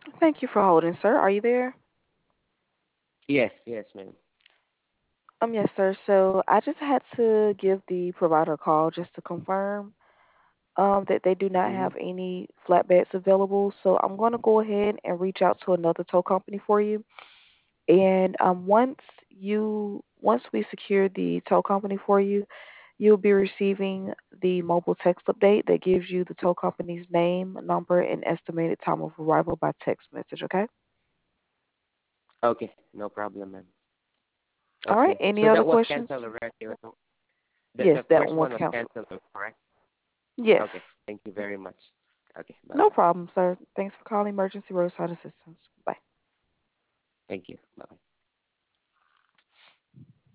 Thank you for holding, sir. Are you there? Yes, yes, ma'am. Yes, sir. So I just had to give the provider a call just to confirm that they do not Mm-hmm. have any flatbeds available. So I'm going to go ahead and reach out to another tow company for you. And once we secure the tow company for you, you'll be receiving the mobile text update that gives you the tow company's name, number, and estimated time of arrival by text message. Okay. Okay, no problem, ma'am. All right. Okay, Any so other that was questions? canceled already. The Yes, the that first one was one was canceled. canceled, correct? Yes. Okay, thank you very much. Okay, bye No bye. problem, sir. Thanks for calling Emergency Roadside Assistance. Bye. Thank you. Bye bye.